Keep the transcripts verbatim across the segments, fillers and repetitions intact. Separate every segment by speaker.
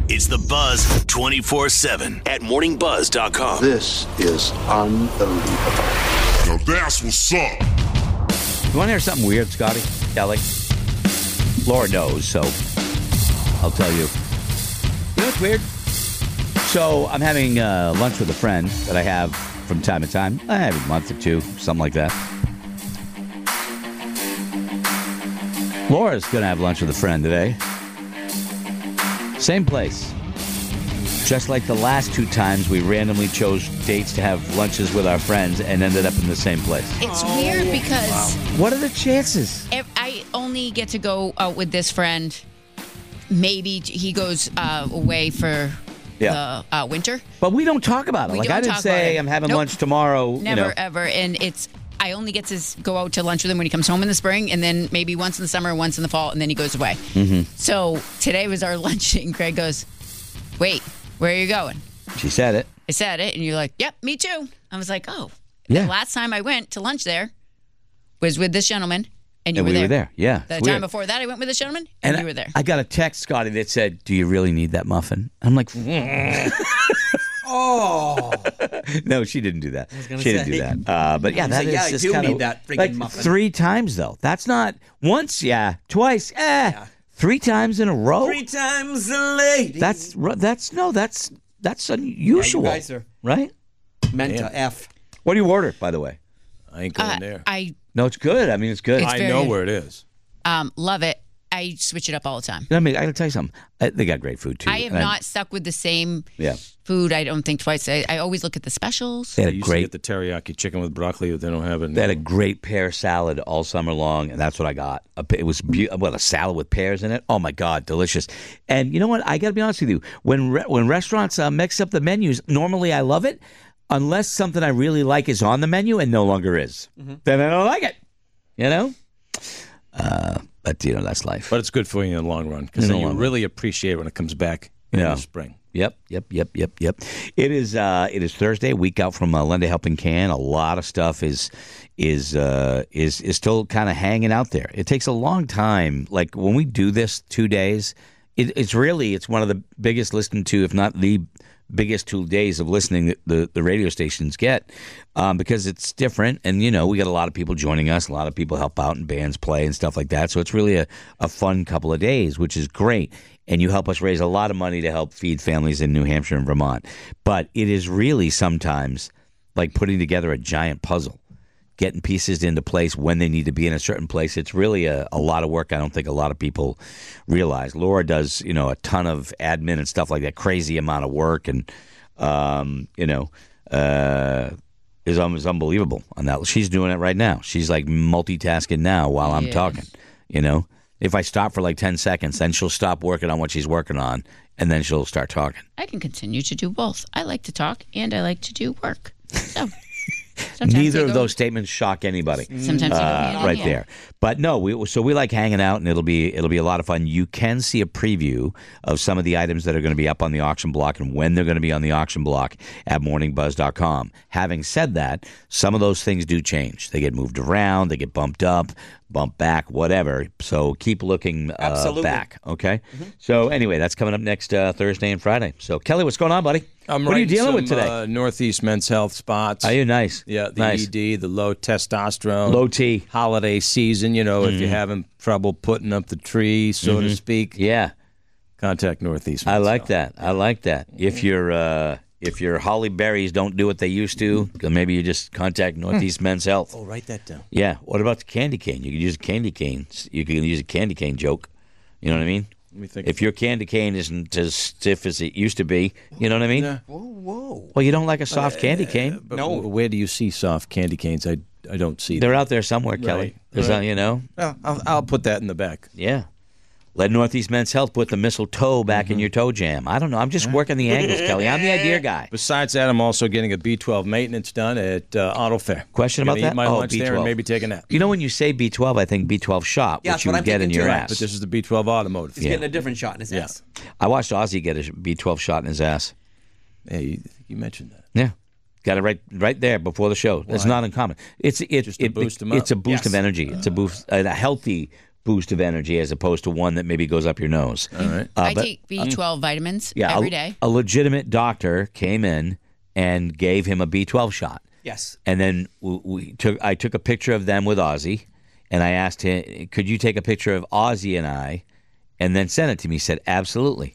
Speaker 1: It's The Buzz twenty-four seven at morning buzz dot com.
Speaker 2: This is unbelievable.
Speaker 3: Now that's what's up.
Speaker 4: You want to hear something weird, Scotty? Kelly? Laura knows, so I'll tell you. You know what's weird? So I'm having uh, lunch with a friend that I have from time to time. I have a month or two, something like that. Laura's going to have lunch with a friend today. Same place. Just like the last two times we randomly chose dates to have lunches with our friends and ended up in the same place.
Speaker 5: It's oh, weird because...
Speaker 4: Wow. What are the chances?
Speaker 5: If I only get to go out with this friend. Maybe he goes uh, away for
Speaker 4: yeah.
Speaker 5: the uh, winter.
Speaker 4: But we don't talk about it.
Speaker 5: We
Speaker 4: like
Speaker 5: don't
Speaker 4: I didn't
Speaker 5: talk
Speaker 4: say
Speaker 5: about it.
Speaker 4: I'm having
Speaker 5: nope.
Speaker 4: lunch tomorrow.
Speaker 5: Never,
Speaker 4: you know.
Speaker 5: ever. And it's... I only get to go out to lunch with him when he comes home in the spring, and then maybe once in the summer, once in the fall, and then he goes away.
Speaker 4: Mm-hmm.
Speaker 5: So today was our lunch date, and Craig goes, wait, where are you going?
Speaker 4: She said it.
Speaker 5: I said it, and you're like, yep, me too. I was like, oh.
Speaker 4: Yeah.
Speaker 5: The last time I went to lunch there was with this gentleman, and you
Speaker 4: and
Speaker 5: were
Speaker 4: we
Speaker 5: there.
Speaker 4: were there, yeah.
Speaker 5: The time
Speaker 4: weird.
Speaker 5: before that, I went with this gentleman, and, and you were there.
Speaker 4: I got a text, Scotty, that said, do you really need that muffin? I'm like,
Speaker 6: oh.
Speaker 4: No, she didn't do that.
Speaker 6: She
Speaker 4: say. didn't do that. Uh, but yeah, that
Speaker 6: say,
Speaker 4: is
Speaker 6: yeah,
Speaker 4: just
Speaker 6: I do
Speaker 4: kind
Speaker 6: need
Speaker 4: of
Speaker 6: that freaking
Speaker 4: like
Speaker 6: muffin.
Speaker 4: Three times, though. That's not once, yeah. Twice, eh. Yeah. Three times in a row?
Speaker 6: Three times a lady.
Speaker 4: That's, that's no, that's that's unusual.
Speaker 6: Yeah, you guys are
Speaker 4: right?
Speaker 6: meant
Speaker 4: Damn.
Speaker 6: to F.
Speaker 4: What do you order, by the way?
Speaker 7: I ain't going
Speaker 5: uh,
Speaker 7: there.
Speaker 5: I
Speaker 4: No, it's good. I mean, it's good.
Speaker 5: It's
Speaker 7: I
Speaker 5: very
Speaker 7: know
Speaker 5: good.
Speaker 7: where it is.
Speaker 5: Um, love it. I switch it up all the time.
Speaker 4: I mean, I got to tell you something. I, they got great food, too.
Speaker 5: I have
Speaker 4: And
Speaker 5: not stuck with the same
Speaker 4: yeah.
Speaker 5: food, I don't think, twice. I, I always look at the specials.
Speaker 4: They had
Speaker 7: I
Speaker 4: a
Speaker 7: used
Speaker 4: great,
Speaker 7: to get the teriyaki chicken with broccoli, but they don't have it.
Speaker 4: They had a great pear salad all summer long, and that's what I got. A, it was be- what a salad with pears in it. Oh my God, delicious! And you know what? I got to be honest with you. When re- when restaurants uh, mix up the menus, normally I love it, unless something I really like is on the menu and no longer is. Mm-hmm. Then I don't like it. You know. Uh, but you know that's life.
Speaker 7: But it's good for you in the long run because then you really appreciate it when it comes back in
Speaker 4: Yeah.
Speaker 7: the spring.
Speaker 4: Yep, yep, yep, yep, yep. It is. Uh, it is Thursday, week out from uh, Lende Helping Can. A lot of stuff is is uh, is is still kind of hanging out there. It takes a long time. Like when we do this two days, it, it's really it's one of the biggest listened to, if not the biggest two days of listening that the, the radio stations get um, because it's different. And, you know, we got a lot of people joining us. A lot of people help out and bands play and stuff like that. So it's really a, a fun couple of days, which is great. And you help us raise a lot of money to help feed families in New Hampshire and Vermont. But it is really sometimes like putting together a giant puzzle, getting pieces into place when they need to be in a certain place. It's really a, a lot of work. I don't think a lot of people realize. Laura does, you know, a ton of admin and stuff like that, crazy amount of work, and um, you know, uh, is, um, is unbelievable on that. She's doing it right now. She's like multitasking now while I'm
Speaker 5: Yeah.
Speaker 4: talking. You know, if I stop for like ten seconds, then she'll stop working on what she's working on, and then she'll start talking.
Speaker 5: I can continue to do both. I like to talk, and I like to do work. So... Sometimes
Speaker 4: Neither
Speaker 5: they
Speaker 4: of
Speaker 5: go-
Speaker 4: those statements shock anybody.
Speaker 5: Sometimes they go hand
Speaker 4: uh,
Speaker 5: in
Speaker 4: right
Speaker 5: hand.
Speaker 4: there. But no, we so we like hanging out, and it'll be it'll be a lot of fun. You can see a preview of some of the items that are going to be up on the auction block and when they're going to be on the auction block at morning buzz dot com. Having said that, some of those things do change. They get moved around, they get bumped up, bumped back, whatever. So keep looking uh,
Speaker 6: Absolutely.
Speaker 4: back. Okay. Mm-hmm. So anyway, that's coming up next uh, Thursday and Friday. So Kelly, what's going on, buddy?
Speaker 7: I'm
Speaker 4: what are you
Speaker 7: writing
Speaker 4: dealing
Speaker 7: some,
Speaker 4: with today?
Speaker 7: Uh, Northeast Men's Health spots.
Speaker 4: Are you nice?
Speaker 7: Yeah, the
Speaker 4: nice.
Speaker 7: E D, the low testosterone.
Speaker 4: Low T.
Speaker 7: Holiday season, you know,
Speaker 4: Mm-hmm.
Speaker 7: if you're having trouble putting up the tree, so
Speaker 4: Mm-hmm.
Speaker 7: to speak.
Speaker 4: Yeah.
Speaker 7: Contact Northeast
Speaker 4: I
Speaker 7: Men's
Speaker 4: like
Speaker 7: Health.
Speaker 4: that. I like that. If your uh, if your holly berries don't do what they used to, maybe you just contact Northeast Men's Health.
Speaker 7: Oh, write that down.
Speaker 4: Yeah. What about the candy cane? You can use a candy cane. You can use a candy cane joke. You know what I mean?
Speaker 7: Let me think.
Speaker 4: If your candy cane isn't as stiff as it used to be, you know what I mean?
Speaker 7: Yeah.
Speaker 6: Whoa, whoa.
Speaker 4: Well, you don't like a soft candy cane.
Speaker 7: But
Speaker 6: No.
Speaker 7: where do you see soft candy canes? I, I don't see
Speaker 4: They're
Speaker 7: them.
Speaker 4: out there somewhere, Kelly.
Speaker 7: Right,
Speaker 4: There's
Speaker 7: right.
Speaker 4: a, you know,
Speaker 7: Well, I'll, I'll put that in the back.
Speaker 4: yeah. Let Northeast Men's Health put the mistletoe back
Speaker 7: Mm-hmm.
Speaker 4: in your toe jam. I don't know. I'm just working the angles, Kelly. I'm the idea guy.
Speaker 7: Besides that, I'm also getting a B twelve maintenance done at uh, Auto Fair.
Speaker 4: Question
Speaker 7: Gonna
Speaker 4: about that?
Speaker 7: Eat my
Speaker 4: Oh,
Speaker 7: lunch there
Speaker 4: B twelve.
Speaker 7: and maybe take a nap.
Speaker 4: You know, when you say B twelve, I think B twelve shot,
Speaker 6: Yeah,
Speaker 4: which
Speaker 6: that's
Speaker 4: you
Speaker 6: what
Speaker 4: would
Speaker 6: I'm
Speaker 4: get in
Speaker 6: thinking
Speaker 4: your
Speaker 6: too.
Speaker 4: ass.
Speaker 7: But this is the B twelve automotive.
Speaker 6: He's getting a different shot in his
Speaker 4: Yeah.
Speaker 6: ass.
Speaker 4: I watched Ozzy get a B twelve shot in his ass.
Speaker 7: Hey, you, you mentioned that.
Speaker 4: Yeah. Got it right right there before the show. It's not uncommon. It's it,
Speaker 7: Just to
Speaker 4: it,
Speaker 7: boost
Speaker 4: it,
Speaker 7: him up.
Speaker 4: It's a boost
Speaker 6: Yes.
Speaker 4: of energy. It's a boost, a healthy boost of energy as opposed to one that maybe goes up your nose.
Speaker 7: All right.
Speaker 4: Uh,
Speaker 5: I
Speaker 4: but-
Speaker 5: take B twelve vitamins
Speaker 4: yeah,
Speaker 5: every
Speaker 4: a,
Speaker 5: day.
Speaker 4: a legitimate doctor came in and gave him a B twelve shot.
Speaker 6: Yes.
Speaker 4: And then we, we took. I took a picture of them with Ozzy, and I asked him, "Could you take a picture of Ozzy and I, and then send it to me?" He said, "Absolutely."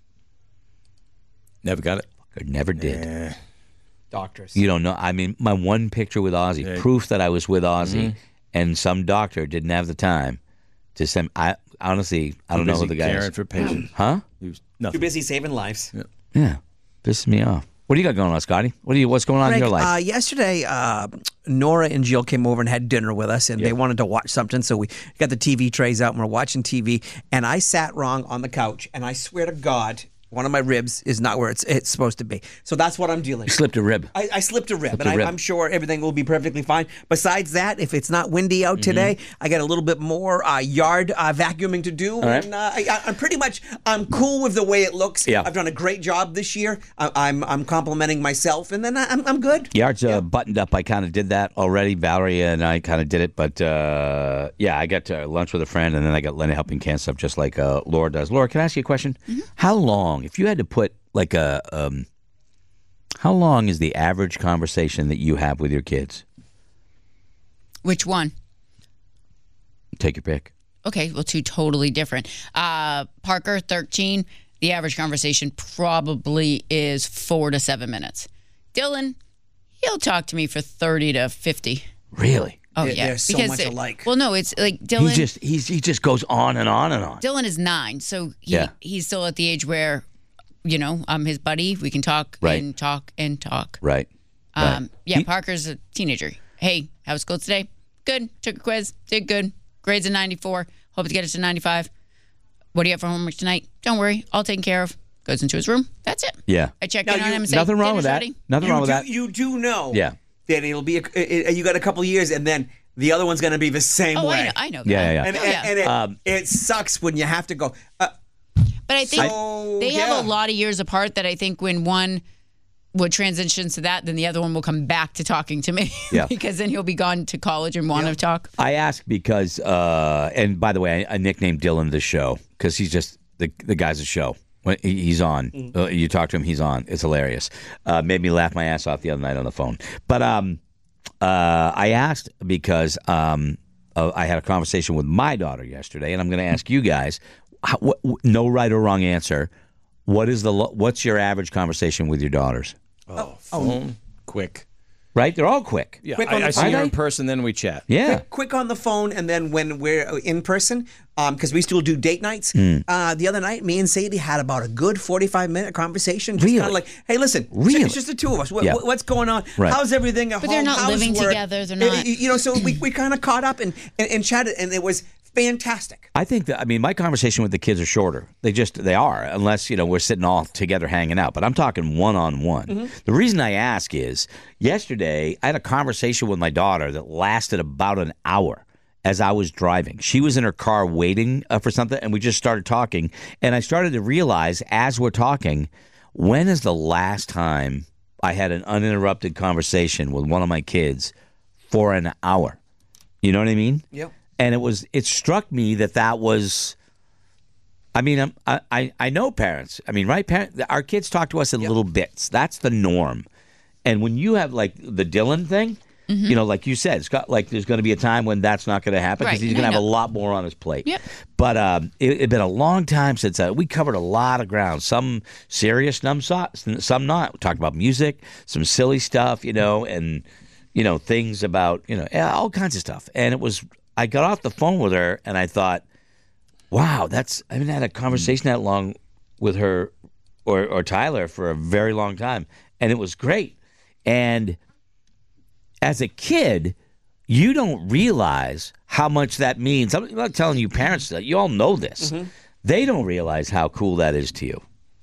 Speaker 7: Never got it.
Speaker 4: I never did.
Speaker 6: Doctors.
Speaker 4: You don't know. I mean, my one picture with Ozzy,
Speaker 7: Yeah.
Speaker 4: proof that I was with Ozzy,
Speaker 7: Mm-hmm.
Speaker 4: and some doctor didn't have the time to send. I honestly, I don't know who the guy
Speaker 7: caring
Speaker 4: is.
Speaker 7: for patients.
Speaker 4: Huh?
Speaker 7: He was
Speaker 6: Too
Speaker 7: nothing.
Speaker 6: busy saving lives.
Speaker 4: Yeah, pisses me off. What do you got going on, Scotty? What do you? What's going on in
Speaker 8: Greg,
Speaker 4: your life?
Speaker 8: Uh, yesterday, uh, Nora and Jill came over and had dinner with us, and they wanted to watch something. So we got the T V trays out, and we're watching T V. And I sat wrong on the couch, and I swear to God, one of my ribs is not where it's it's supposed to be. So that's what I'm dealing
Speaker 4: You
Speaker 8: with.
Speaker 4: slipped a rib.
Speaker 8: I, I slipped a rib,
Speaker 4: Slipped
Speaker 8: and
Speaker 4: a
Speaker 8: I,
Speaker 4: rib.
Speaker 8: I'm sure everything will be perfectly fine. Besides that, if it's not windy
Speaker 4: Mm-hmm.
Speaker 8: out today, I got a little bit more uh, yard uh, vacuuming to do,
Speaker 4: right.
Speaker 8: and uh, I, I'm pretty much I'm cool with the way it looks.
Speaker 4: Yeah.
Speaker 8: I've done a great job this year. I, I'm I'm complimenting myself, and then I- I'm I'm good.
Speaker 4: Yard's uh, buttoned up. I kind of did that already. Valerie and I kind of did it, but uh, yeah, I got to lunch with a friend, and then I got Lenny helping can stuff just like uh, Laura does. Laura, can I ask you a question? How long, if you had to put like a, um, how long is the average conversation that you have with your kids?
Speaker 5: Which one?
Speaker 4: Take your pick.
Speaker 5: Okay, well, two totally different. Uh, Parker, thirteen. The average conversation probably is four to seven minutes. Dylan, he'll talk to me for thirty to fifty.
Speaker 4: Really?
Speaker 5: Oh
Speaker 8: They're-
Speaker 5: yeah,
Speaker 8: they're so
Speaker 5: Because
Speaker 8: much
Speaker 5: it-
Speaker 8: alike.
Speaker 5: Well, no, it's like Dylan.
Speaker 4: He just he's, he just goes on and on and on.
Speaker 5: Dylan is nine, so he,
Speaker 4: Yeah.
Speaker 5: he's still at the age where, you know, I'm his buddy. We can talk
Speaker 4: Right.
Speaker 5: and talk and talk.
Speaker 4: Right.
Speaker 5: Um,
Speaker 4: right.
Speaker 5: yeah,
Speaker 4: He-
Speaker 5: Parker's a teenager. Hey, how was school today? Good. Took a quiz. Did good. Grades a ninety-four. Hope to get it to ninety-five. What do you have for homework tonight? Don't worry. All taken care of. Goes into his room. That's it.
Speaker 4: Yeah.
Speaker 5: I check
Speaker 8: Now
Speaker 5: in on
Speaker 8: you-
Speaker 5: him and say,
Speaker 4: Nothing wrong with
Speaker 5: "Dinner's
Speaker 4: that.
Speaker 5: ready."
Speaker 4: Nothing
Speaker 8: you
Speaker 4: wrong with
Speaker 8: do,
Speaker 4: that.
Speaker 8: You do know
Speaker 4: Yeah.
Speaker 8: that it'll be a, it, it- you got a couple years, and then the other one's going to be the same
Speaker 5: Oh,
Speaker 8: way.
Speaker 5: I know, I know that.
Speaker 4: Yeah, yeah, yeah.
Speaker 8: And,
Speaker 5: Oh,
Speaker 8: and,
Speaker 5: yeah.
Speaker 8: and it,
Speaker 4: Um,
Speaker 8: it sucks when you have to go. Uh,
Speaker 5: But I think
Speaker 8: So,
Speaker 5: they
Speaker 8: yeah.
Speaker 5: have a lot of years apart that I think when one would transition to that, then the other one will come back to talking to me.
Speaker 4: Yeah.
Speaker 5: Because then he'll be gone to college and want to talk.
Speaker 4: I ask because, uh, and by the way, I, I nicknamed Dylan the show because he's just the the guy's a show. When he- he's on,
Speaker 8: Mm.
Speaker 4: uh, you talk to him, he's on. It's hilarious. Uh, made me laugh my ass off the other night on the phone. But um, uh, I asked because um, uh, I had a conversation with my daughter yesterday, and I'm going to ask you guys. How, what, no right or wrong answer. What is the lo- what's your average conversation with your daughters?
Speaker 7: Oh, phone, quick.
Speaker 4: Right, they're all quick.
Speaker 7: Yeah,
Speaker 8: Quick on
Speaker 7: I,
Speaker 8: the
Speaker 7: I see
Speaker 8: phone.
Speaker 7: her in person, then we chat.
Speaker 4: Yeah.
Speaker 8: quick, quick on the phone, and then when we're in person, because we still do date nights.
Speaker 4: Hmm.
Speaker 8: Uh, the other night, me and Sadie had about a good forty-five minute conversation. Just
Speaker 4: Really?
Speaker 8: kind of like, hey, listen,
Speaker 4: Really?
Speaker 8: it's just the two of us. What,
Speaker 4: Yeah.
Speaker 8: What's going on?
Speaker 4: Right.
Speaker 8: How's everything at
Speaker 5: But
Speaker 8: home?
Speaker 5: they're not
Speaker 8: How's
Speaker 5: living
Speaker 8: work?
Speaker 5: together. They're
Speaker 8: Uh,
Speaker 5: not-
Speaker 8: You know, so we, we kind of caught up and, and, and chatted, and it was fantastic.
Speaker 4: I think that I mean my conversation with the kids are shorter. They just they are unless you know we're sitting all together hanging out. But I'm talking one on one. The reason I ask is yesterday I had a conversation with my daughter that lasted about an hour as I was driving. She was in her car waiting uh, for something, and we just started talking. And I started to realize as we're talking, when is the last time I had an uninterrupted conversation with one of my kids for an hour? You know what I mean?
Speaker 8: Yep.
Speaker 4: And it was it struck me that that was I mean I'm, I I I know parents. I mean, right, parent our kids talk to us in little bits. That's the norm. And when you have like the Dylan thing, you know, like you said, Scott, like there's going to be a time when that's not going to happen because
Speaker 5: Right.
Speaker 4: he's going to
Speaker 5: I
Speaker 4: have a
Speaker 5: know.
Speaker 4: lot more on his plate.
Speaker 5: Yep.
Speaker 4: But um, it had been a long time since uh, we covered a lot of ground. Some serious, some so- some not. We talked about music, some silly stuff, you know, and you know things about you know yeah, all kinds of stuff. And it was. I got off the phone with her and I thought, wow, that's I haven't had a conversation that long with her or, or Tyler for a very long time. And it was great. And as a kid, you don't realize how much that means. I'm not telling you parents that. You all know this. They don't realize how cool that is to you.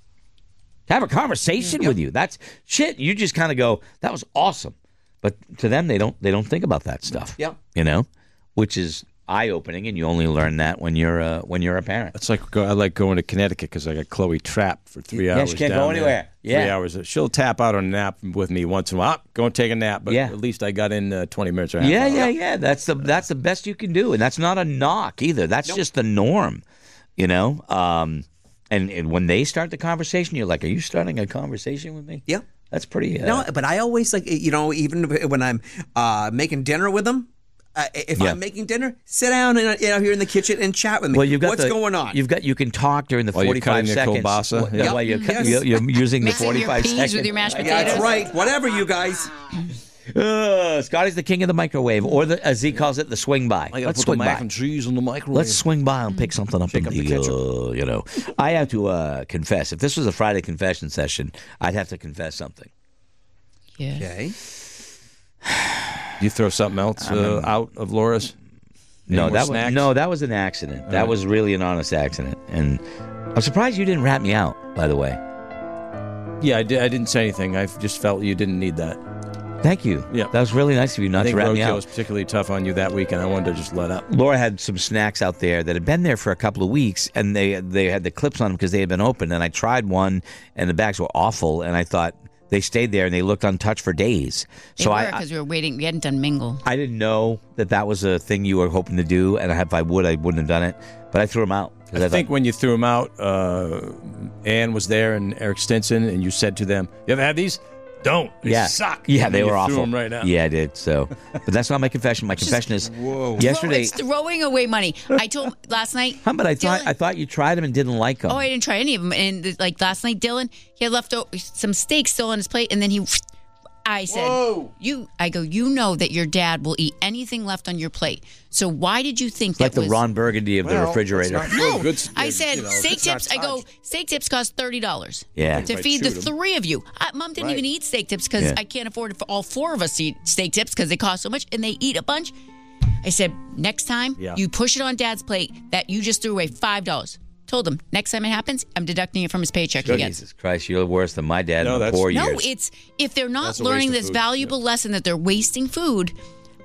Speaker 4: To have a conversation with you. That's shit. You just kind of go, that was awesome. But to them, they don't they don't think about that stuff.
Speaker 8: Yep.
Speaker 4: You know? Which is eye-opening, and you only learn that when you're uh, when you're a parent.
Speaker 7: It's like go, I like going to Connecticut because I got Chloe trapped for three
Speaker 4: Yeah,
Speaker 7: hours.
Speaker 4: she can't
Speaker 7: down
Speaker 4: go
Speaker 7: there.
Speaker 4: anywhere. Yeah.
Speaker 7: Three hours. She'll tap out on a nap with me once in a while. Go and take a nap, but
Speaker 4: Yeah.
Speaker 7: at least I got in uh, twenty minutes or half
Speaker 4: Yeah,
Speaker 7: hour.
Speaker 4: yeah, yeah. That's the that's the best you can do, and that's not a knock either. That's just the norm, you know. Um, and, and when they start the conversation, you're like, "Are you starting a conversation with me?"
Speaker 8: Yeah.
Speaker 4: That's pretty. Uh,
Speaker 8: No, but I always like, you know, even when I'm uh, making dinner with them, uh, if
Speaker 4: Yeah.
Speaker 8: I'm making dinner, sit down and you know here in the kitchen and chat with me.
Speaker 4: Well, you've got
Speaker 8: what's
Speaker 4: the-
Speaker 8: going on?
Speaker 4: You've got you can talk during the
Speaker 7: While you're
Speaker 4: forty-five
Speaker 7: cutting your
Speaker 4: seconds.
Speaker 7: kielbasa.
Speaker 4: While-
Speaker 7: Yeah.
Speaker 4: while you're, cut-
Speaker 8: Yes.
Speaker 4: you're, you're using the
Speaker 5: Mixing your
Speaker 4: forty-five
Speaker 5: peas
Speaker 4: seconds.
Speaker 5: with your mashed
Speaker 8: Yeah, that's
Speaker 5: potatoes.
Speaker 8: right. Whatever, you guys.
Speaker 4: Uh, Scotty's the king of the microwave, or the, as he calls it, the swing by.
Speaker 7: I got
Speaker 4: Let's
Speaker 7: to put the
Speaker 4: swing
Speaker 7: mac
Speaker 4: by.
Speaker 7: and cheese in the microwave.
Speaker 4: Let's swing by and pick something up
Speaker 7: Pick
Speaker 4: in
Speaker 7: up
Speaker 4: the,
Speaker 7: the ketchup.
Speaker 4: uh, you know. I have to uh, confess. If this was a Friday confession session, I'd have to confess something.
Speaker 5: Yeah.
Speaker 8: Okay.
Speaker 7: You throw something else uh, out of Laura's? Any
Speaker 4: No,
Speaker 7: more
Speaker 4: that was
Speaker 7: snacks?
Speaker 4: no, that was an accident. That
Speaker 7: right.
Speaker 4: was really an honest accident, and I'm surprised you didn't rat me out. By the way,
Speaker 7: Yeah, I, did, I didn't say anything. I just felt you didn't need that.
Speaker 4: thank you.
Speaker 7: Yeah.
Speaker 4: that was really nice of you
Speaker 7: I
Speaker 4: not to
Speaker 7: think
Speaker 4: rat me
Speaker 7: roadkill
Speaker 4: out.
Speaker 7: was particularly tough on you that week, and I wanted to just let up.
Speaker 4: Laura had some snacks out there that had been there for a couple of weeks, and they they had the clips on them because they had been open. And I tried one, and the bags were awful. And I thought they stayed there, and they looked untouched for days.
Speaker 5: They
Speaker 4: so
Speaker 5: were
Speaker 4: I, I
Speaker 5: because we were waiting. We hadn't done mingle.
Speaker 4: I didn't know that that was a thing you were hoping to do, and if I would, I wouldn't have done it. But I threw them out. 'cause
Speaker 7: I
Speaker 4: I
Speaker 7: think
Speaker 4: thought,
Speaker 7: when you threw them out, uh, Ann was there and Eric Stinson, and you said to them, "You ever had these? Don't. They
Speaker 4: yeah,
Speaker 7: suck."
Speaker 4: yeah,
Speaker 7: And
Speaker 4: they
Speaker 7: then
Speaker 4: were
Speaker 7: you
Speaker 4: awful.
Speaker 7: Threw them right now.
Speaker 4: Yeah, I did. So, but that's not my confession. My confession is yesterday.
Speaker 5: It's throwing away money. I told last night.
Speaker 4: Huh, but I thought
Speaker 5: Dylan-
Speaker 4: I thought you tried them and didn't like them.
Speaker 5: Oh, I didn't try any of them. And like last night, Dylan, he had left o- some steak still on his plate, and then he. I said, "You." I go. You know that your dad will eat anything left on your plate. So why did you think
Speaker 4: like
Speaker 5: that
Speaker 4: the
Speaker 5: was
Speaker 4: Ron Burgundy of the
Speaker 7: Well,
Speaker 4: refrigerator.
Speaker 7: it's not
Speaker 5: No,
Speaker 7: for good,
Speaker 5: I said
Speaker 7: you know,
Speaker 5: steak
Speaker 7: it's not
Speaker 5: tips. I go
Speaker 7: touched.
Speaker 5: steak tips cost thirty dollars.
Speaker 4: Yeah.
Speaker 5: to
Speaker 7: Right,
Speaker 5: feed the
Speaker 7: shoot 'em.
Speaker 5: three of you. I, Mom didn't
Speaker 7: Right.
Speaker 5: even eat steak tips because
Speaker 4: Yeah.
Speaker 5: I can't afford it for all four of us to eat steak tips because they cost so much, and they eat a bunch. I said next time
Speaker 7: Yeah.
Speaker 5: you push it on Dad's plate that you just threw away five dollars. Told him next time it happens, I'm deducting it from his paycheck again.
Speaker 4: Jesus Christ, you're worse than my dad
Speaker 7: No,
Speaker 4: in the
Speaker 7: that's-
Speaker 4: four
Speaker 5: No,
Speaker 4: years.
Speaker 5: it's if they're not
Speaker 7: That's a waste
Speaker 5: learning
Speaker 7: of
Speaker 5: this
Speaker 7: food,
Speaker 5: valuable lesson that they're wasting food.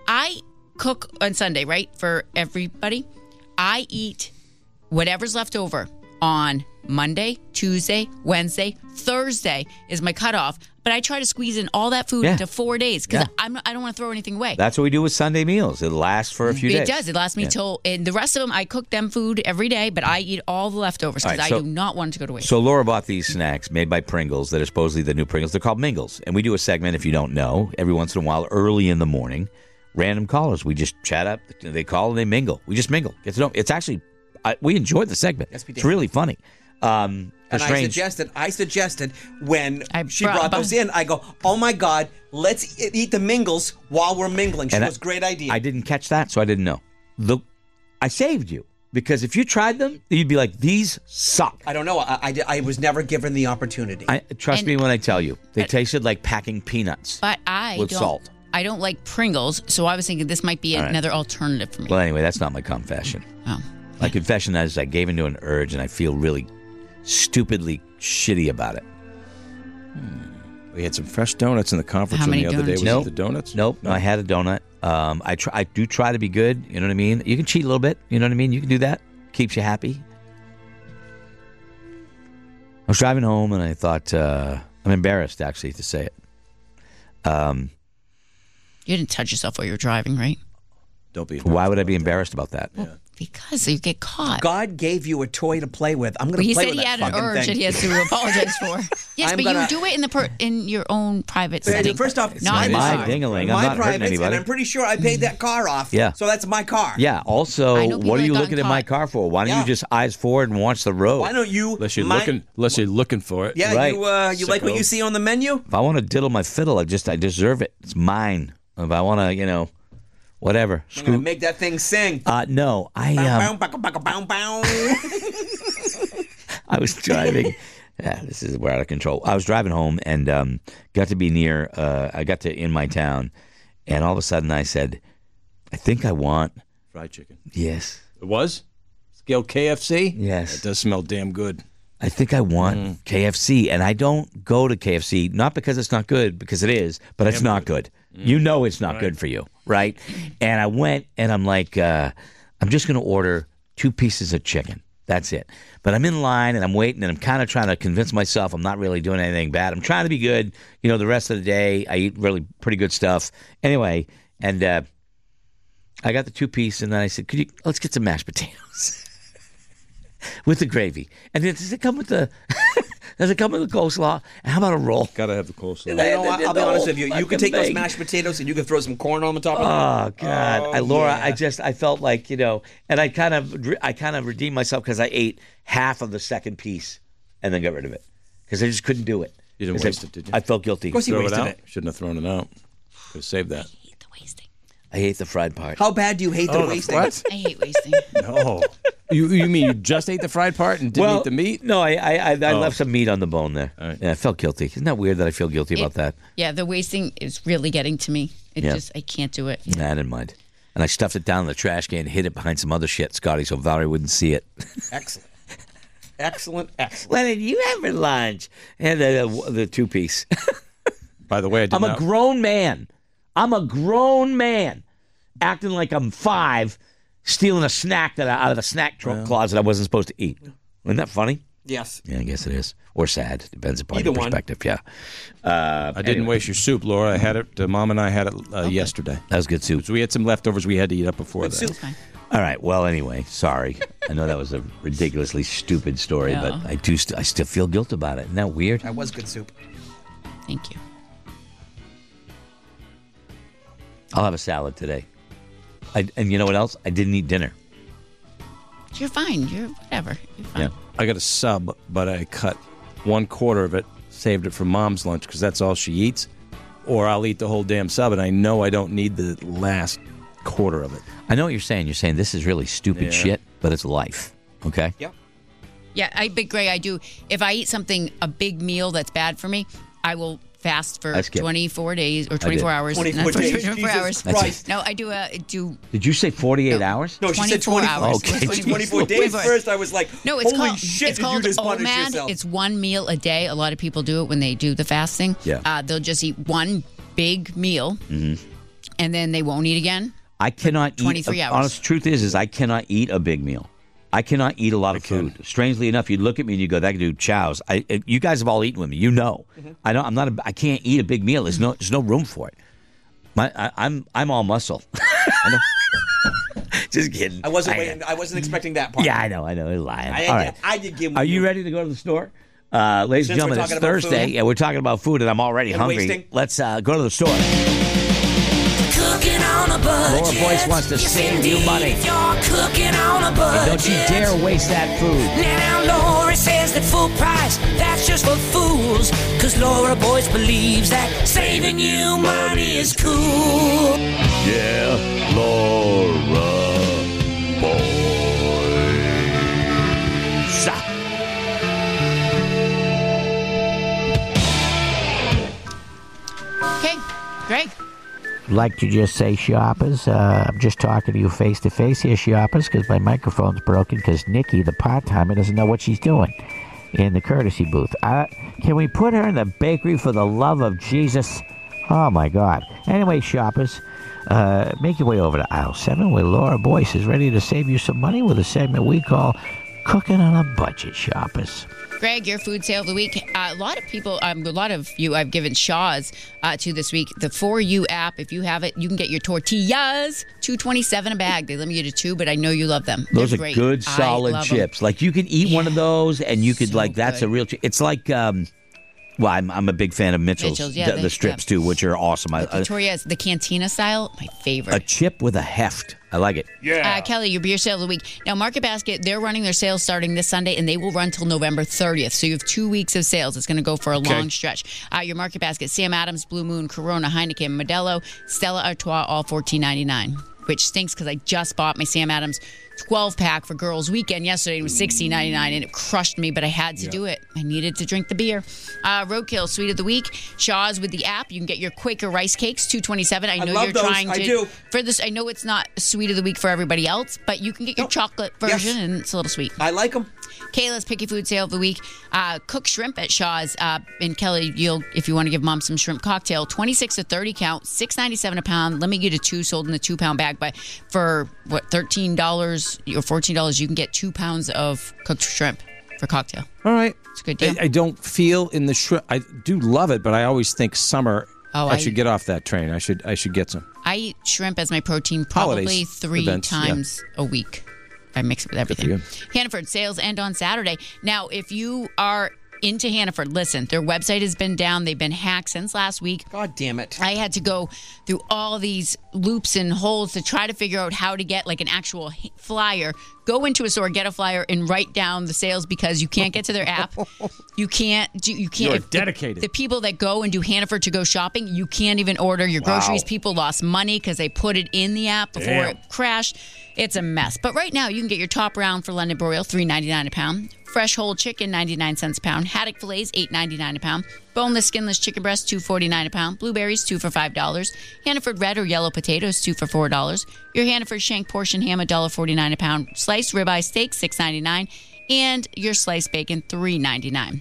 Speaker 5: I cook on Sunday, right, for everybody. I eat whatever's left over on Monday, Tuesday, Wednesday, Thursday is my cutoff. But I try to squeeze in all that food
Speaker 4: Yeah.
Speaker 5: into four days because
Speaker 4: Yeah.
Speaker 5: I'm I don't want to throw anything away.
Speaker 4: That's what we do with Sunday meals. It lasts for a few
Speaker 5: it
Speaker 4: days.
Speaker 5: does. It lasts me
Speaker 4: Yeah.
Speaker 5: till, and the rest of them, I cook them food every day, but I eat all the leftovers
Speaker 4: All
Speaker 5: because
Speaker 4: right, so-
Speaker 5: I do not want it to go to waste.
Speaker 4: So Laura bought these snacks made by Pringles that are supposedly the new Pringles. They're called Mingles. And we do a segment, if you don't know, every once in a while, early in the morning, random callers. We just chat up. They call and they mingle. We just mingle. Get to know. It's actually, I, we enjoyed the segment.
Speaker 8: Yes, we
Speaker 4: It's
Speaker 8: did.
Speaker 4: really funny. Um, for
Speaker 8: And I
Speaker 4: strange.
Speaker 8: suggested, I suggested when
Speaker 5: I
Speaker 8: she
Speaker 5: brought-
Speaker 8: brought those in, I go, oh my God, let's e- eat the mingles while we're mingling. She
Speaker 4: And I-
Speaker 8: goes, great idea.
Speaker 4: I didn't catch that, so I didn't know. The, I saved you because if you tried them, you'd be like, these suck.
Speaker 8: I don't know. I, I, did- I was never given the opportunity.
Speaker 4: I, trust
Speaker 5: And-
Speaker 4: me when I tell you, they tasted like packing peanuts.
Speaker 5: But I
Speaker 4: with
Speaker 5: don't.
Speaker 4: salt.
Speaker 5: I don't like Pringles, so I was thinking this might be
Speaker 4: All right.
Speaker 5: another alternative for me.
Speaker 4: Well, anyway, that's not my confession.
Speaker 5: Oh.
Speaker 4: My confession is I gave into an urge and I feel really stupidly shitty about it.
Speaker 7: We had some fresh donuts in the conference
Speaker 5: How
Speaker 7: room
Speaker 5: many
Speaker 7: the other day.
Speaker 5: donuts?
Speaker 7: Was
Speaker 4: Nope.
Speaker 7: it the donuts?
Speaker 4: Nope. No, I had a donut. Um, I try. I do try to be good. You know what I mean? You can cheat a little bit. You know what I mean? You can do that. Keeps you happy. I was driving home and I thought, uh, I'm embarrassed actually to say it. Um,
Speaker 5: You didn't touch yourself while you were driving, right?
Speaker 7: Don't be.
Speaker 4: why would I be embarrassed about that?
Speaker 5: Because you get caught.
Speaker 8: God gave you a toy to play with. I'm going
Speaker 5: Well,
Speaker 8: to
Speaker 5: he
Speaker 8: play
Speaker 5: said
Speaker 8: with
Speaker 5: he
Speaker 8: that
Speaker 5: had an
Speaker 8: fucking
Speaker 5: urge
Speaker 8: thing.
Speaker 5: that he has to apologize for. Yes,
Speaker 8: I'm
Speaker 5: but
Speaker 8: gonna-
Speaker 5: you do it in the per- in your own private
Speaker 8: Uh,
Speaker 5: setting.
Speaker 8: First off, it's
Speaker 5: not
Speaker 8: my
Speaker 5: in the
Speaker 4: My
Speaker 5: car.
Speaker 4: ding-a-ling. I'm
Speaker 8: my
Speaker 4: not hurting
Speaker 8: privates, and
Speaker 4: anybody.
Speaker 8: I'm pretty sure I paid that car off.
Speaker 4: Yeah.
Speaker 8: So that's my car.
Speaker 4: Yeah. Also,
Speaker 5: I know people
Speaker 4: what are
Speaker 5: that
Speaker 4: you
Speaker 5: got
Speaker 4: looking at my
Speaker 5: caught.
Speaker 4: car for? Why don't
Speaker 8: Yeah.
Speaker 4: you just eyes forward and watch the road?
Speaker 8: Why don't you?
Speaker 7: Unless you're
Speaker 8: my-
Speaker 7: looking, unless you're looking for it.
Speaker 8: Yeah,
Speaker 4: Right.
Speaker 8: you uh, you like what
Speaker 7: Sicko.
Speaker 8: you see on the menu?
Speaker 4: If I want to diddle my fiddle, I just I deserve it. It's mine. If I want to, you know, whatever.
Speaker 8: I'm gonna
Speaker 4: Screw.
Speaker 8: make that thing sing.
Speaker 4: Uh, no, I
Speaker 8: Bow,
Speaker 4: um,
Speaker 8: bow, bow, bow, bow, bow.
Speaker 4: I was driving. Yeah, this is we're out of control. I was driving home and um, got to be near. Uh, I got to in my town, and all of a sudden I said, "I think I want."
Speaker 7: Fried chicken.
Speaker 4: Yes,
Speaker 7: It was? Scale K F C?
Speaker 4: Yes.
Speaker 7: It does smell damn good.
Speaker 4: I think I want
Speaker 7: Mm.
Speaker 4: K F C, and I don't go to K F C not because it's not good, because it is, but it's not good.
Speaker 7: Mm.
Speaker 4: You know it's not good for you, right? And I went, and I'm like, uh, I'm just going to order two pieces of chicken. That's it. But I'm in line and I'm waiting and I'm kind of trying to convince myself I'm not really doing anything bad. I'm trying to be good. You know, the rest of the day I eat really pretty good stuff. Anyway, and uh, I got the two piece and then I said, "Could you let's get some mashed potatoes with the gravy?" And then does it come with the does it come with the coleslaw? And how about a roll?
Speaker 7: Gotta have the coleslaw.
Speaker 8: You know, I'll, I'll be honest with you. You
Speaker 4: fucking
Speaker 8: can take those
Speaker 4: thing.
Speaker 8: mashed potatoes and you can throw some corn on the top of them.
Speaker 4: Oh God,
Speaker 8: Oh,
Speaker 4: I, Laura,
Speaker 8: yeah.
Speaker 4: I just I felt like you know, and I kind of I kind of redeemed myself because I ate half of the second piece and then got rid of it because I just couldn't do it.
Speaker 7: You didn't
Speaker 4: 'Cause
Speaker 7: waste
Speaker 4: I,
Speaker 7: it, did you?
Speaker 4: I felt guilty.
Speaker 8: Of course he
Speaker 7: Throw it
Speaker 8: wasted
Speaker 7: out.
Speaker 8: it.
Speaker 7: Shouldn't have thrown it out. Could have saved that.
Speaker 5: I hate the wasting.
Speaker 4: I ate the fried part.
Speaker 8: How bad do you hate the
Speaker 7: Oh,
Speaker 8: wasting?
Speaker 7: what?
Speaker 5: I hate wasting.
Speaker 7: No. You you mean you just ate the fried part and didn't
Speaker 4: well,
Speaker 7: eat the meat?
Speaker 4: No, I I, I, I
Speaker 7: Oh.
Speaker 4: left some meat on the bone there.
Speaker 7: All right.
Speaker 4: Yeah, I felt guilty. Isn't that weird that I feel guilty about that?
Speaker 5: Yeah, the wasting is really getting to me. It
Speaker 4: Yeah.
Speaker 5: just I can't do it.
Speaker 4: Nah, I didn't mind. And I stuffed it down in the trash can and hid it behind some other shit, Scotty, so Valerie wouldn't see it.
Speaker 8: Excellent. Excellent, excellent.
Speaker 4: What did you have for lunch? And the, the, the two piece.
Speaker 7: By the way, I did
Speaker 4: I'm a
Speaker 7: not.
Speaker 4: grown man. I'm a grown man acting like I'm five, stealing a snack that I, out of the snack tro- closet I wasn't supposed to eat. Isn't that funny?
Speaker 8: Yes.
Speaker 4: Yeah, I guess it is. Or sad. Depends upon
Speaker 8: Either
Speaker 4: your
Speaker 8: one.
Speaker 4: perspective. Yeah. Uh,
Speaker 7: I didn't
Speaker 4: anyway,
Speaker 7: waste your soup, Laura. I had it. Uh, Mom and I had it uh, yesterday.
Speaker 4: That was good soup.
Speaker 7: So we had some leftovers we had to eat up before
Speaker 8: Good
Speaker 7: that.
Speaker 8: soup.
Speaker 4: All right. Well, anyway, sorry. I know that was a ridiculously stupid story,
Speaker 5: Yeah.
Speaker 4: but I do. St- I still feel guilt about it. Isn't that weird?
Speaker 8: That was good soup.
Speaker 5: Thank you.
Speaker 4: I'll have a salad today. I, and you know what else? I didn't eat dinner.
Speaker 5: You're fine. You're whatever. You're fine.
Speaker 4: Yeah.
Speaker 7: I got a sub, but I cut one quarter of it, saved it for Mom's lunch because that's all she eats. Or I'll eat the whole damn sub, and I know I don't need the last quarter of it.
Speaker 4: I know what you're saying. You're saying this is really stupid
Speaker 7: Yeah.
Speaker 4: shit, but it's life. Okay?
Speaker 8: Yep.
Speaker 5: Yeah, I big Gray, I do. If I eat something, a big meal that's bad for me, I will fast for
Speaker 4: I skip.
Speaker 5: twenty-four days or twenty-four
Speaker 4: did.
Speaker 5: hours.
Speaker 8: twenty-four
Speaker 5: Not
Speaker 8: days.
Speaker 5: twenty-four
Speaker 8: Jesus
Speaker 5: hours.
Speaker 8: Christ.
Speaker 5: No, I do. Uh, do
Speaker 4: Did you say forty-eight
Speaker 5: No.
Speaker 4: hours?
Speaker 8: No, she said
Speaker 5: twenty-four
Speaker 8: twenty-four
Speaker 5: hours.
Speaker 4: Okay.
Speaker 8: It was twenty-four days.
Speaker 5: twenty-four.
Speaker 8: First, I was like,
Speaker 5: no, it's
Speaker 8: holy
Speaker 5: called
Speaker 8: shit,
Speaker 5: it's
Speaker 8: did you
Speaker 5: called
Speaker 8: just punish
Speaker 5: OMAD.
Speaker 8: yourself?
Speaker 5: It's one meal a day. A lot of people do it when they do the fasting.
Speaker 4: Yeah.
Speaker 5: Uh, they'll just eat one big meal,
Speaker 8: Mm-hmm.
Speaker 5: and then they won't eat again.
Speaker 4: I cannot eat.
Speaker 5: twenty-three hours.
Speaker 4: Honest truth is, is I cannot eat a big meal. I cannot eat a lot of food. Strangely enough, you'd look at me and you go, "That dude chows." I, you guys have all eaten with me. You know,
Speaker 8: Mm-hmm.
Speaker 4: I don't. I'm not. A, I can't eat a big meal. There's no. There's no room for it. My, I, I'm. I'm all muscle. I know. Just kidding.
Speaker 8: I wasn't
Speaker 4: I-
Speaker 8: waiting. I wasn't expecting that part.
Speaker 4: Yeah, I know. I know. They're lying.
Speaker 8: I,
Speaker 4: all right.
Speaker 8: I did give.
Speaker 4: Are you ready to go to the store? Uh, ladies
Speaker 8: Since
Speaker 4: and
Speaker 8: we're
Speaker 4: gentlemen, it's
Speaker 8: talking about
Speaker 4: Thursday.
Speaker 8: food.
Speaker 4: Yeah, we're talking about food, and I'm already
Speaker 8: And
Speaker 4: hungry.
Speaker 8: wasting.
Speaker 4: Let's uh, go to the store.
Speaker 9: Cooking on a budget.
Speaker 4: Laura Boyce wants to
Speaker 9: Yes,
Speaker 4: save you
Speaker 9: indeed.
Speaker 4: money.
Speaker 9: If you're cooking on a budget.
Speaker 4: Don't you dare waste that food.
Speaker 9: Now Laura says that full price, that's just for fools. Cause Laura Boyce believes that saving you money is cool.
Speaker 4: Yeah, Laura Boyce.
Speaker 5: Okay, Greg.
Speaker 10: Like to just say, shoppers, uh, I'm just talking to you face to face here, shoppers, because my microphone's broken because Nikki, the part-timer, doesn't know what she's doing in the courtesy booth. Uh, can we put her in the bakery for the love of Jesus? Oh, my God. Anyway, shoppers, uh, make your way over to aisle seven where Laura Boyce is ready to save you some money with a segment we call Cooking on a Budget, shoppers.
Speaker 5: Greg, your food sale of the week. Uh, a lot of people, um, a lot of you I've given Shaw's uh, to this week. The For You app, if you have it, you can get your tortillas, two twenty-seven a bag. They limit you to two, but I know you love them.
Speaker 4: Those
Speaker 5: They're
Speaker 4: are
Speaker 5: great.
Speaker 4: good,
Speaker 5: I
Speaker 4: solid
Speaker 5: love 'em.
Speaker 4: chips. Like you could eat one of those, and you could
Speaker 5: So
Speaker 4: like that's
Speaker 5: good.
Speaker 4: a real. Chi- it's like, um, well, I'm I'm a big fan of Mitchell's,
Speaker 5: Mitchell's, yeah,
Speaker 4: the,
Speaker 5: they-
Speaker 4: the strips
Speaker 5: yeah.
Speaker 4: too, which are awesome. I,
Speaker 5: The tortillas, the cantina style, my favorite.
Speaker 4: a chip with a heft. I like it.
Speaker 5: Uh, Kelly, your beer sale of the week. Now, Market Basket, they're running their sales starting this Sunday, and they will run till November thirtieth. So you have two weeks of sales. It's going to go for a long stretch. Uh, your Market Basket, Sam Adams, Blue Moon, Corona, Heineken, Modelo, Stella Artois, all fourteen ninety-nine, which stinks because I just bought my Sam Adams twelve-pack for Girls Weekend yesterday. It was sixteen ninety-nine, and it crushed me, but I had to do it. I needed to drink the beer. Uh, Roadkill, Sweet of the Week. Shaw's with the app. You can get your Quaker Rice Cakes, two twenty-seven. I know
Speaker 8: love
Speaker 5: you're
Speaker 8: those.
Speaker 5: trying
Speaker 8: I
Speaker 5: to.
Speaker 8: do.
Speaker 5: For this, I know it's not Sweet of the Week for everybody else, but you can get your
Speaker 8: Nope.
Speaker 5: chocolate version,
Speaker 8: Yes.
Speaker 5: and it's a little sweet.
Speaker 8: I like them.
Speaker 5: Kayla's Picky Food Sale of the Week. Uh, cooked shrimp at Shaw's. Uh, and Kelly, you'll if you want to give Mom some shrimp cocktail, twenty-six to thirty count, six ninety-seven a pound. Limit you to two, sold in the two-pound bag. But for, what, thirteen dollars or fourteen dollars, you can get two pounds of cooked shrimp for cocktail.
Speaker 7: All right.
Speaker 5: It's a good deal.
Speaker 7: I, I don't feel in the shrimp. I do love it, but I always think summer.
Speaker 5: Oh,
Speaker 7: I,
Speaker 5: I-
Speaker 7: should get off that train. I should. I should get some.
Speaker 5: I eat shrimp as my protein probably
Speaker 7: Holidays,
Speaker 5: three
Speaker 7: events, yeah.
Speaker 5: times a week. I mix it with everything. Hannaford sales end on Saturday. Now, if you are into Hannaford, listen, their website has been down. They've been hacked since last week.
Speaker 8: God damn it.
Speaker 5: I had to go through all these loops and holes to try to figure out how to get like an actual h- flyer. Go into a store, get a flyer, and write down the sales because you can't get to their app. You can't do. You can't.
Speaker 7: You're
Speaker 5: if the-
Speaker 7: dedicated.
Speaker 5: The, people that go and do Hannaford to go shopping, you can't even order your
Speaker 7: Wow.
Speaker 5: groceries. People lost money because they put it in the app before
Speaker 7: Damn.
Speaker 5: it crashed. It's a mess. But right now, you can get your top round for London broil, three ninety-nine a pound. Fresh whole chicken, ninety-nine cents a pound. Haddock fillets, eight ninety-nine a pound. Boneless, skinless chicken breast, two forty-nine a pound. Blueberries, two for five dollars. Hannaford red or yellow potatoes, two for four dollars. Your Hannaford shank portion ham, one dollar forty-nine a pound. Sliced ribeye steak, six ninety-nine. And your sliced bacon, three ninety-nine.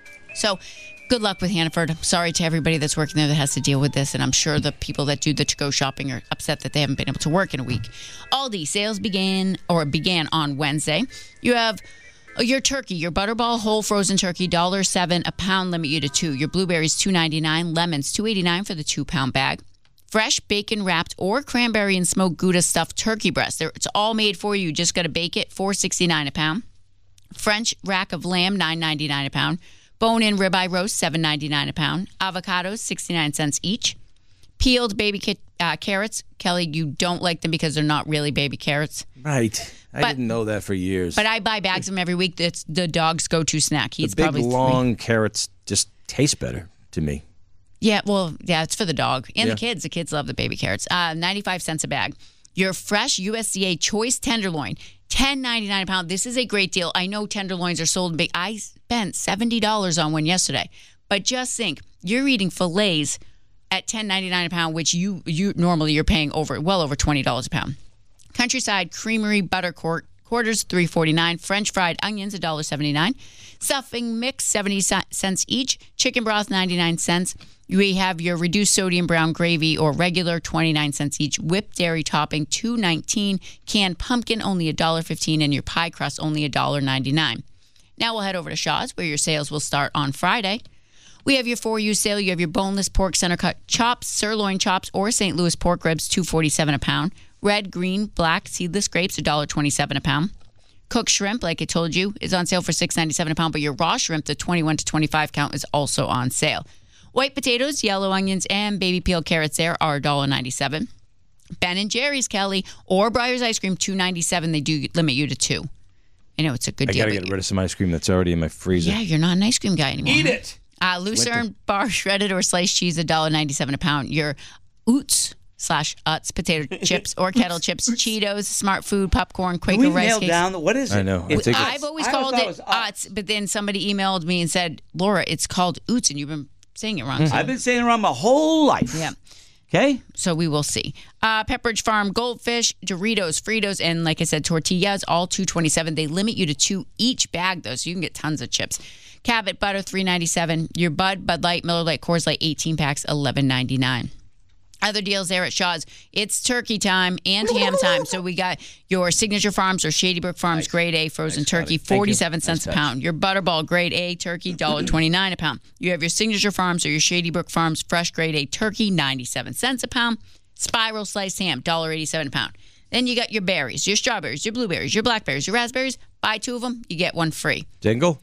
Speaker 5: So good luck with Hannaford. I'm sorry to everybody that's working there that has to deal with this, and I'm sure the people that do the to-go shopping are upset that they haven't been able to work in a week. Aldi sales began or began on Wednesday. You have your turkey, your Butterball whole frozen turkey, one dollar seven a pound, limit you to two. Your blueberries, two ninety-nine. Lemons, two eighty-nine for the two-pound bag. Fresh bacon wrapped or cranberry and smoked Gouda stuffed turkey breast. They're- It's all made for you. You just got to bake it. four sixty-nine a pound. French rack of lamb, nine ninety-nine a pound. Bone-in ribeye roast, seven ninety-nine a pound. Avocados, sixty-nine cents each. Peeled baby ca- uh, carrots. Kelly, you don't like them because they're not really baby carrots.
Speaker 7: Right. I
Speaker 5: But-
Speaker 7: didn't know that for years.
Speaker 5: But I buy bags of them every week. It's the dog's go-to snack. He
Speaker 7: the
Speaker 5: eats
Speaker 7: big
Speaker 5: probably three.
Speaker 7: long carrots just taste better to me.
Speaker 5: Yeah, well, yeah, it's for the dog and
Speaker 7: Yeah.
Speaker 5: the kids. The kids love the baby carrots. Uh, ninety-five cents a bag. Your fresh U S D A choice tenderloin, ten ninety-nine a pound. This is a great deal. I know tenderloins are sold big. I spent seventy dollars on one yesterday. But just think, you're eating fillets at ten ninety-nine a pound, which you you normally you're paying over well over twenty dollars a pound. Countryside Creamery butter quart, quarters, three forty-nine. French fried onions, one dollar seventy-nine. Stuffing mix, seventy cents each. Chicken broth, ninety-nine cents. We have your reduced sodium brown gravy or regular, twenty-nine cents each. Whipped dairy topping, two ninety-nine. Canned pumpkin, only one dollar fifteen. And your pie crust, only one dollar ninety-nine. Now we'll head over to Shaw's, where your sales will start on Friday. We have your For You sale. You have your boneless pork center cut chops, sirloin chops, or Saint Louis pork ribs, two forty-seven a pound. Red, green, black, seedless grapes, one dollar twenty-seven a pound. Cooked shrimp, like I told you, is on sale for six ninety-seven a pound, but your raw shrimp, the twenty-one to twenty-five count, is also on sale. White potatoes, yellow onions, and baby peel carrots there are one dollar ninety-seven. Ben and Jerry's, Kelly, or Breyer's ice cream, two ninety-seven. They do limit you to two. I know it's a good
Speaker 7: I
Speaker 5: deal.
Speaker 7: got to
Speaker 5: but
Speaker 7: get rid of some ice cream that's already in my freezer.
Speaker 5: Yeah, you're not an ice cream guy anymore.
Speaker 8: Eat
Speaker 5: huh?
Speaker 8: it.
Speaker 5: Uh, Lucerne bar shredded or sliced cheese, one dollar ninety-seven a pound. Your Oots slash Utz potato chips or kettle chips, Cheetos, Smart Food, popcorn, Quaker
Speaker 4: we
Speaker 5: rice
Speaker 4: nailed
Speaker 5: cakes.
Speaker 4: down the, what is it?
Speaker 7: I know.
Speaker 4: It's
Speaker 7: I think
Speaker 5: I've always
Speaker 4: I
Speaker 5: called
Speaker 4: thought
Speaker 5: it
Speaker 4: was
Speaker 5: Utz, but then somebody emailed me and said, Laura, it's called Oots, and you've been saying it wrong. So,
Speaker 4: I've been saying it around my whole life.
Speaker 5: yeah.
Speaker 4: Okay?
Speaker 5: So we will see. Uh, Pepperidge Farm Goldfish, Doritos, Fritos, and like I said, tortillas, all two twenty-seven. They limit you to two each bag, though, so you can get tons of chips. Cabot butter, three ninety-seven. Your Bud, Bud Light, Miller Lite, Coors Light, eighteen packs, eleven ninety-nine. Other deals there at Shaw's. It's turkey time and ham time. So we got your Signature Farms or Shady Brook Farms Grade A frozen
Speaker 4: Nice,
Speaker 5: turkey,
Speaker 4: Scotty. Thank you.
Speaker 5: forty-seven cents
Speaker 4: Nice
Speaker 5: a pound. Your Butterball Grade A turkey, one dollar twenty-nine a pound. You have your Signature Farms or your Shady Brook Farms fresh Grade A turkey, ninety-seven cents a pound. Spiral sliced ham, one dollar eighty-seven a pound. Then you got your berries, your strawberries, your blueberries, your blackberries, your raspberries. Buy two of them, you get one free.
Speaker 7: Dingle?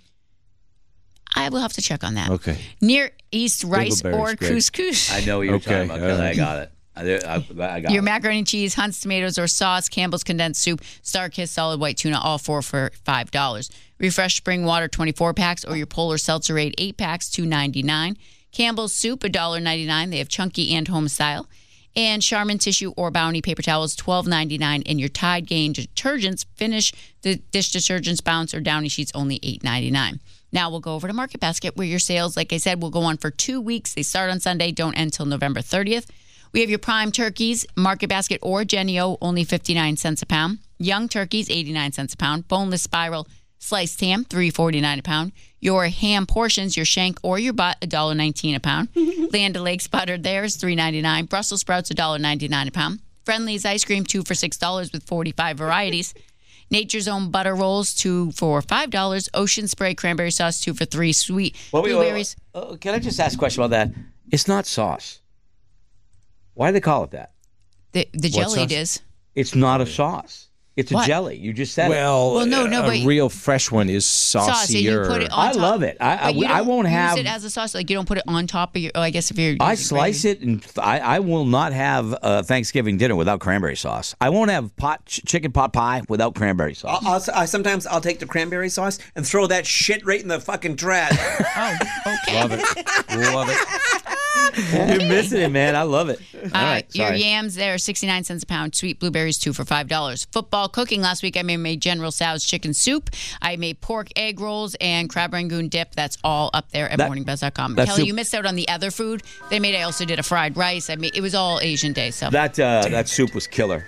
Speaker 5: I will have to check on that.
Speaker 7: Okay.
Speaker 5: Near East rice
Speaker 7: Dingleberries,
Speaker 5: or
Speaker 7: great.
Speaker 5: couscous.
Speaker 4: I know what you're
Speaker 7: Okay,
Speaker 4: talking about because
Speaker 7: all
Speaker 4: I
Speaker 7: right.
Speaker 4: got it. I, I, I got
Speaker 5: Your
Speaker 4: it.
Speaker 5: macaroni and cheese, Hunt's tomatoes or sauce, Campbell's condensed soup, Star Kiss solid white tuna, all four for five dollars. Refresh spring water twenty-four packs or your Polar Seltzerade eight packs, two ninety-nine. Campbell's soup, one dollar ninety-nine. They have chunky and home style. And Charmin tissue or Bounty paper towels, twelve ninety-nine. And your Tide Gain detergents, Finish the dish detergents, Bounce or Downy sheets, only eight ninety-nine. Now we'll go over to Market Basket, where your sales, like I said, will go on for two weeks. They start on Sunday, don't end till November thirtieth. We have your prime turkeys, Market Basket or Jennie-O, only fifty-nine cents a pound. Young turkeys, eighty-nine cents a pound. Boneless spiral, Sliced ham, three forty-nine a pound. Your ham portions, your shank or your butt, one dollar nineteen a pound. Land O'Lakes buttered theirs, three ninety-nine. Brussels sprouts, one dollar ninety-nine a pound. Friendly's ice cream, two for six dollars with forty-five varieties. Nature's Own butter rolls, two for five dollars. Ocean Spray cranberry sauce, two for three. Sweet
Speaker 4: Well, wait,
Speaker 5: blueberries.
Speaker 4: wait, wait. Uh, can I just ask a question about that? It's not sauce. Why do they call it that?
Speaker 5: The, the
Speaker 7: What
Speaker 5: jelly
Speaker 7: sauce?
Speaker 5: is.
Speaker 4: It's not a sauce. It's a
Speaker 5: What?
Speaker 4: jelly. You just said
Speaker 7: Well,
Speaker 5: Well, no, no,
Speaker 7: a
Speaker 5: but-
Speaker 7: real fresh one is saucier.
Speaker 5: Sauce, and you put it
Speaker 4: it.
Speaker 5: on
Speaker 4: I
Speaker 5: top.
Speaker 4: love it. I, I,
Speaker 5: But you
Speaker 4: I
Speaker 5: don't
Speaker 4: won't
Speaker 5: use
Speaker 4: have.
Speaker 5: it as a sauce. Like you don't put it on top of your. Oh, I guess if you're.
Speaker 4: I
Speaker 5: using
Speaker 4: slice
Speaker 5: gravy.
Speaker 4: it, and I, I will not have uh, Thanksgiving dinner without cranberry sauce. I won't have pot ch- chicken pot pie without cranberry sauce.
Speaker 8: I'll, I'll, I, sometimes I'll take the cranberry sauce and throw that shit right in the fucking trash.
Speaker 5: Oh, okay.
Speaker 7: Love it. Love it.
Speaker 4: You're missing it, man. I love it. All
Speaker 5: Uh,
Speaker 4: right,
Speaker 5: your
Speaker 4: sorry.
Speaker 5: yams there, sixty-nine cents a pound. Sweet blueberries, two for five dollars. Football cooking last week. I made, made General Tso's chicken soup. I made pork egg rolls and crab rangoon dip. That's all up there at
Speaker 4: That-
Speaker 5: morning buzz dot com.
Speaker 4: that
Speaker 5: Kelly,
Speaker 4: soup-
Speaker 5: you missed out on the other food they made. I also did a fried rice. I made it was all Asian day. So
Speaker 4: That uh, that soup was killer.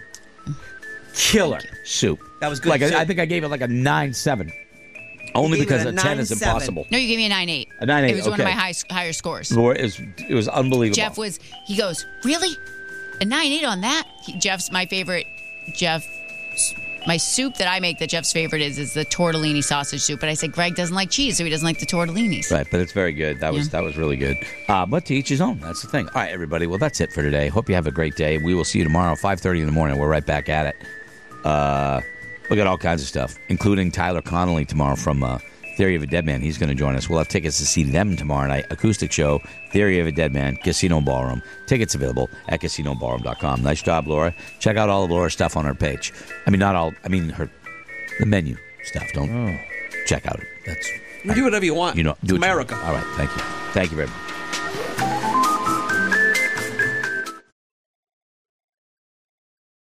Speaker 4: Killer soup.
Speaker 8: That was good
Speaker 4: Like
Speaker 8: soup.
Speaker 4: I, I think I gave it like a nine seven. Only
Speaker 8: gave it
Speaker 4: because
Speaker 8: a
Speaker 4: a ten is
Speaker 8: nine seven.
Speaker 4: impossible.
Speaker 5: no, you gave me a nine eight.
Speaker 4: A nine eight,
Speaker 5: It was one of
Speaker 4: okay.
Speaker 5: my high, higher scores.
Speaker 4: It was, it was unbelievable.
Speaker 5: Jeff was. He goes, really, a nine eight on that. He, Jeff's my favorite. Jeff. My soup that I make that Jeff's favorite is is the tortellini sausage soup. But I said Greg doesn't like cheese, so he doesn't like the tortellinis.
Speaker 4: Right, but it's very good. That was
Speaker 5: Yeah.
Speaker 4: that was really good. Uh, but to each his own. That's the thing. All right, everybody. Well, that's it for today. Hope you have a great day. We will see you tomorrow, five thirty in the morning. We're right back at it. Uh, we got all kinds of stuff, including Tyler Connolly tomorrow from uh, Theory of a Dead Man. He's going to join us. We'll have tickets to see them tomorrow night. Acoustic show, Theory of a Dead Man, Casino Ballroom. Tickets available at casino ballroom dot com. Nice job, Laura. Check out all of Laura's stuff on her page. I mean, not all. I mean, her the menu stuff. Don't check out it. That's
Speaker 8: You do whatever you want.
Speaker 4: you know.
Speaker 8: It's
Speaker 4: do what you
Speaker 8: America.
Speaker 4: want. All right. Thank you. Thank you very much.